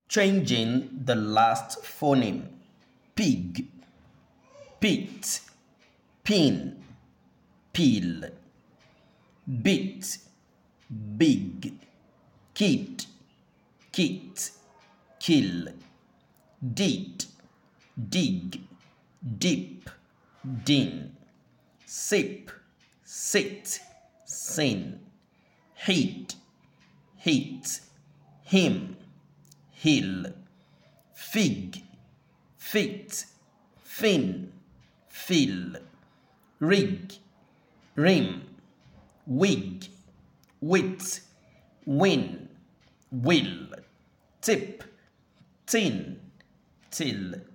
changing the last phoneme. Pig, pit, pin, peel. Bit, big, kid, kit, kill. Did, dig, dip, din. Sip, sit, sin. Hit, hit, him, hill. Fig, fit, fin, fill. Rig, rim, wig, wit, win, will. Tip, tin, till.